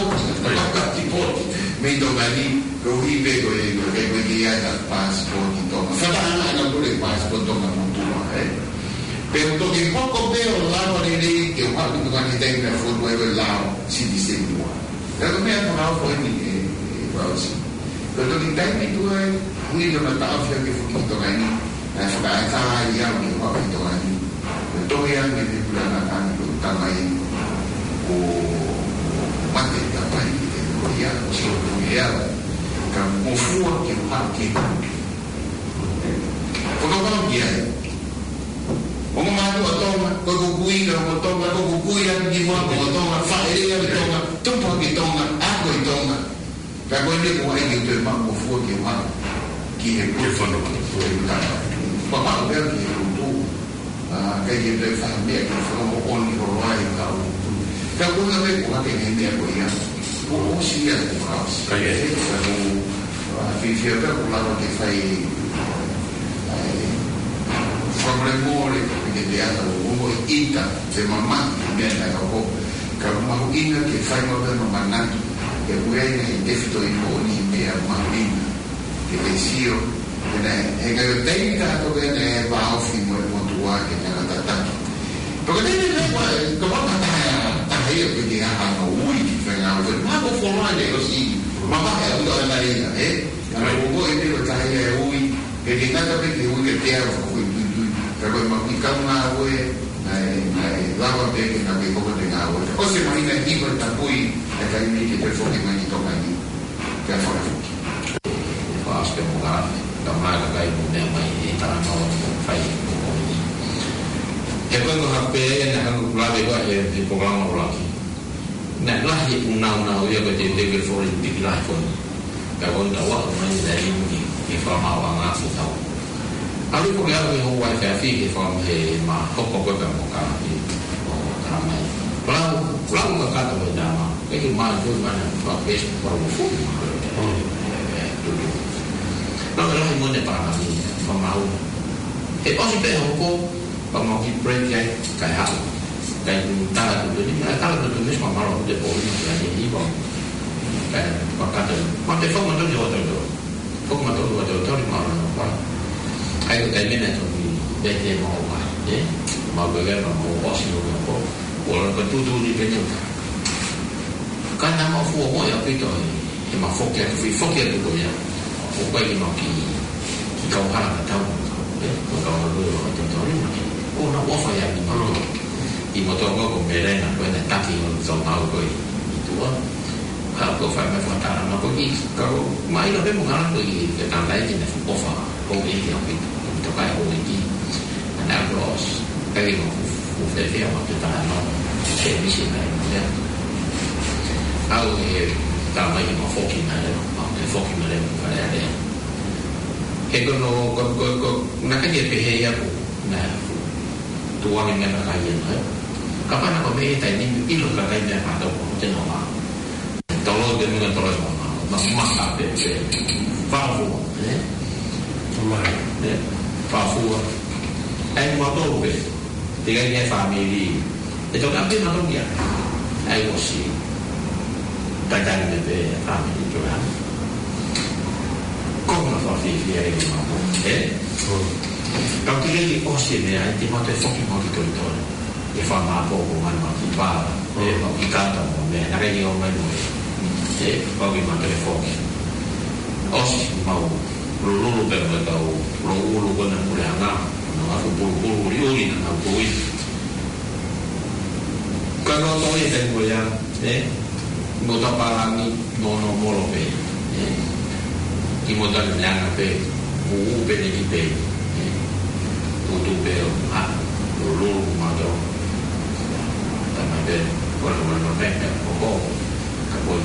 C: me do ali eu vi pego que ia dar passport então fala não do passport toma muito pero que poco veo lado de ley que un algo que tenga fútbol el lado si dice igual pero me ha tomado fue ni pero que también tú muy lo notaba que fue quito ahí la está ya que va quito ahí todo ya me de plana tan ahí o mate da pai de ya ya como fue que porque no quiere Orang mahu atau kukui atau kukui yang dibuat atau fahir yang ditonga, tumpah ditonga, aku ditonga. Kalau ini buat ini tu mak mufu kiam, kiam telefon tu kita. Bapa dia kiam tu, kayak dia faham dia kalau orang orang kau. Kalau kita buat ini dia boleh. Oh siapa tu kau? Kayak kalau vivia kalau lalu kita problemore che ti hanno uno ita se mamma viene a poco che ma ina che fai modo non mannato che vuoi il defito di buoni e mamma che pensiero e che dai dato che ne va a fino il mondo che ne ha dato perché deve come ma io che ti hanno ui ma può formare così ma va a andare la linea allora voi devo tagliare ui che ti dato che ui che ti ha pero makikan ngawe ai lawa de na ke ko de ngawe o se mai na ti ko tapui e ka ni ke telefon ke mai to mai ke fora fas ke mo ga da mai ga kai mo ne mai e ta no fai e quando ha pe na ha la de ga e di programa la ki na la hi una yo ke de ke for di la ko ka gon da wa mai da ni ki fa ma wa nga fu ta Aku pun lihat yang wifi di form ma koko kau bermuka di ramai. Pulang ke kata berdama. Ini maju mana Facebook baru full. Dulu. Lalu lah imun depan kami pemau. Pasti behoko pemau di project kayak hal. Kayak tak dulu ni, tak dulu ni semua malu de poli jadi ibu. Kata macam form macam jauh tu. Form macam jauh tu ni malu apa. Ayo termina tu bete mau mau bagaimana mau pasti mau orang ketujuh ni penyok kan nama fu mau ya itu emang fokus tu ya apa yang mau kau harap tahu kau lalu tahu ni oh nak apa yang ni mau ini motor kau kembali nak kau nak taki kau tahu kau itu kalau kau faham apa nak kau mai lebih mengarang kau kita tandai jenis apa kau ini yang itu kai o iki na bros kai no u fe fe ma te ta no che mi si na ya au
D: tama i mo foki na le fa le ke ko na ka dia pe ya ko na tuang yang nak kaya ni, kapan nak beri tadi ni ilu nak kaya apa tu macam mana? Tolong dia dengan terus mak apa dia, fafu, fafu, motor be, dengan dia family, itu kan dia motor dia, wasi, kadang dia family tu kan, kau nak fafi dia ini mampu, Kau kira di osin ya, di mana tu fokin mau ditonton, di fama apa bukan mati bar, mau ikan atau mau nak ini orang lain, kau gimana tu fokin, osin mau lulu berbatau, lulu kan boleh angam, aku bulu liuri nak buat. Kalau tahu yang saya boleh, mau tak parangi, nono molo pe, imodan yang pe, pe ni pe. Untuk bel, lulu macam, tapi bel, kalau mereka pokok, kabun,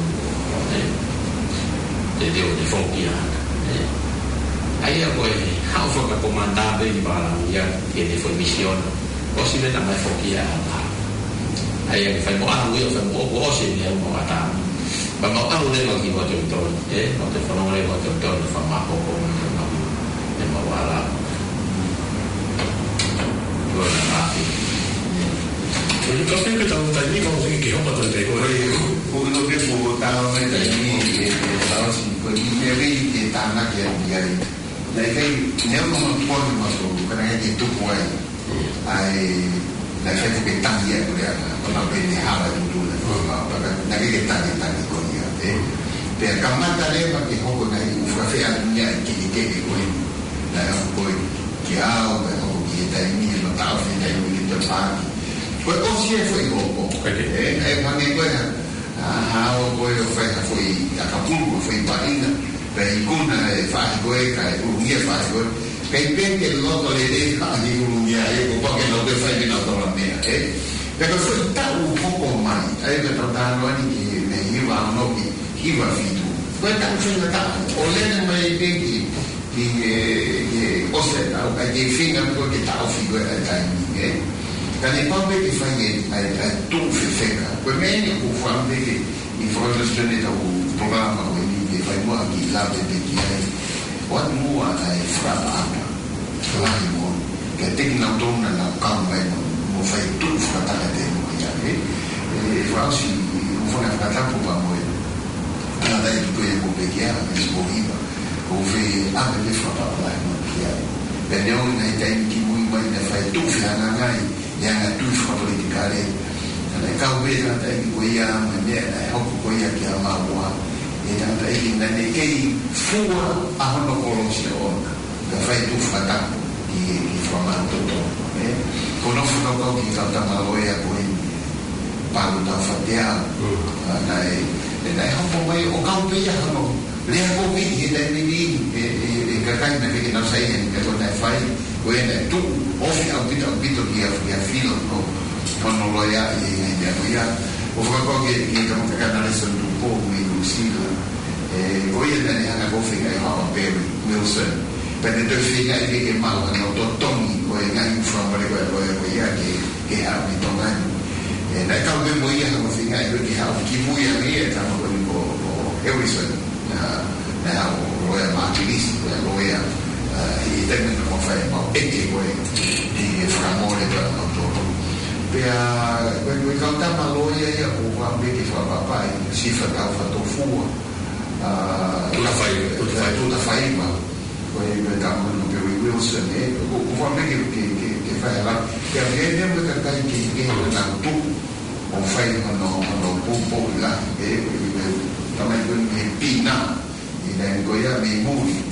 D: jadi orang fokia, ayah boleh, how for the commander di barang yang ini for mission, kau sih nak main fokia apa? Ayah di film orang dia film kau sih dia mau kata, bapak tahu dia lagi mau contoh, mau telefon orang mau contoh, film apa kau mau wala.
A: Jadi kau ni kita tahu tadi kau sini kau apa tu tadi?
C: Kau itu dia buat tahu tadi tahu sih. Kau ini ni tanah yang dia. Jadi ni orang pun masuk kerana itu kuai. Jadi saya tu kita dia boleh. Kalau beri hal itu dulu. Nanti kita kau ni. Tapi kalau tadi bagi kau ni ufafia dunia kita kau. Nah kau kiau kita ini tahu kita ini kita pagi. Kau sih foi louco. Kami kau hao kau foi Acapulco foi Marina. Perikuna faz kau kai Urungia faz kau. Pengen que lo tolere ali Urungia kau pakai lo que faz na Tolomea. Pero foi tão pouco mais. Aí me trataram ali que me iba no que iba fitu. Foi tão feio tá. Olhando mais bem que o sea, que finga que tá o figo tá aí. Kani pambe ki fange ai tu fefeka. Ko meni ku fambe ki information eta u programa ko ni fai mo ki la de ki ai. Wat mo ai fraba. Lai mo ke tekna donna na kamba mo fai tu frata de mo ya. Fransi u fona frata ko ba mo. Ana dai ko e ko pe ki ara me sbohiba. Ko fe a me frata lai mo ki ai. Beneu na ita ki mo mai na fai tu frana ngai. Yang itu politika le, kalau kau betul tadi goya mana, aku goya kia mawa, yang tadi nanti kei fua ahon kolonsi orang, kafai tu fatah di format itu, kono fua kau di kau tambah goya goya, palu tak fatia, nai aku goya, kau beja kau, lihat kau beja dan ini, kakak nanti kita saya kalau nai fai. Bueno, tú, aunque que afilo con lo ya y ya, o fue porque como que canales son un poco muy lucido. Hoy en día han hago finca y hago Perry Wilson, pero entonces finca y que malo no Tony o en un frombre que ya que ha mi tomar. La cambio muy ya como finca y que hago que muy a mí estamos con Harrison, na Royal Martinis, Royal y también como fue que fue y framore para nosotros pero cuando cantamos loya ya o va que fue papá y si fue que fue tofu tu la fai ma poi cantamos no Perry Wilson o va que fue la que viene de cantar que na tu o fai no popo la también con pina y la goya mi muy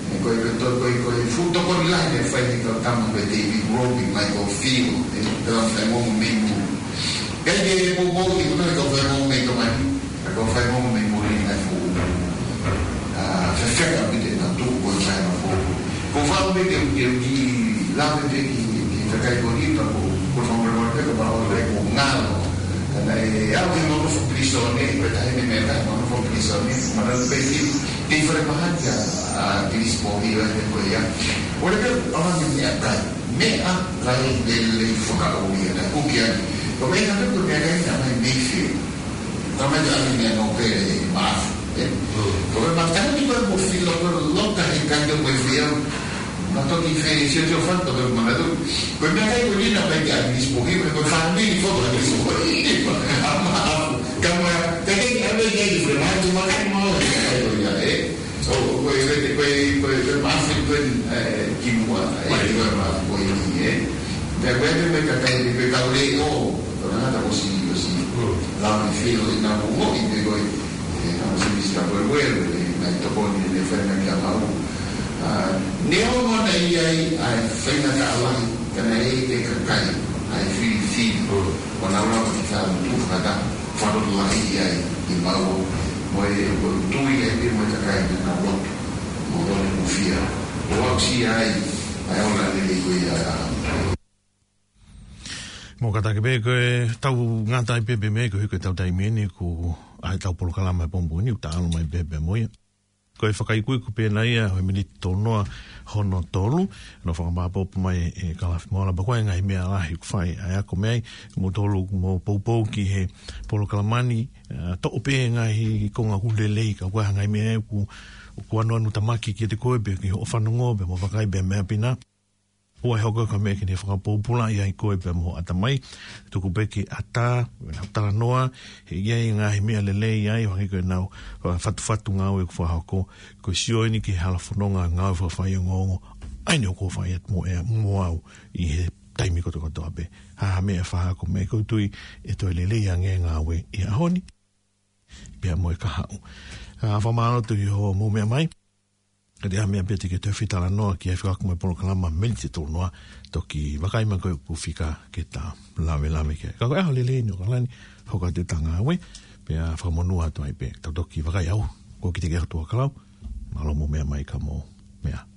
C: coi frutto con l'aria fai di cantiamo per David Roby, Michael Field dalam fai minggu kan dia bobo di mana kau fai minggu mai kau fai minggu ni nak fu fai kan dia nak tu kau fai nak fu kau fai minggu dia di lama dia di fai kau ni tak kau fai minggu dia kau bawa lagi ngal kerana aku yang mau fu prison ni betul ni mereka mau fu prison disponível depois ya. Olha que orang ni akan mea lain dari fokawi na kukian. Kau yang ada tu dia nama Mayfield. Nama dia ni yang opere maaf. Kau macam ni pun profil lokal ikan dia Mayfield. Atau differenziazione fatta per un mandato quel mio amico lì non è che disponibile per farmi di foto di disponibile ma perché aveva dei frenati ma che modo o quei massi chi muore poi per quello che capite quei cavoli non è nata così là mi filo di una uomo e poi non si vista per quello ma il toponi le ferme che amavo Neo ai feina ka alang kana e kakai ai fi ona ona ka tu kada faro la ai i mau moi tu i e mo kakai na lo mo do fia o si ai ona le ko ia
B: mo kata ke be ko tau ngata pe me ko tau dai meni ko ai tau polo kala mai pombo ni ta no mai be mo ko e whakai kui kupe nei a hoi miniti tonoa hono tolu no whakamapopo mai e kalafi moala bakoe ngai mea lahi kuwhai ai ako mei mo tolu mo poupou ki he polo kalamani to ope ngai konga hulelei ka waha ngai mea ku anu anu tamaki ki te koe be ki ho whanongo be mo whakai be mea pina ua hoko ka mea ki ne whakapoupula i ai koe be mo atamai tuku beki ata tala noa he iai ngahi mea lelei ai wangi koe nau whatu ngau e kuwhahoko ko sio ini ki halafononga ngau whawhai o ngongo aine o ko whai at mo ea mo au i he taimi koto koto ape ha mea whahako mea koutui e toi lelei a nge ngau e i ahoni pia mo e kahau whamano tu i ho mo mea mai Kadi a mea peti ke te whitala noa ki e whikaku mai polo kalama melite tolo noa toki wakai ma koe kufika ke ta lawe ke. Kako eho lele ni o kalani hoka te tanga awe pea whamonua tu ai pe. Tau toki wakai au ko ki te kea tua kalau malo mo mea mai ka mo mea.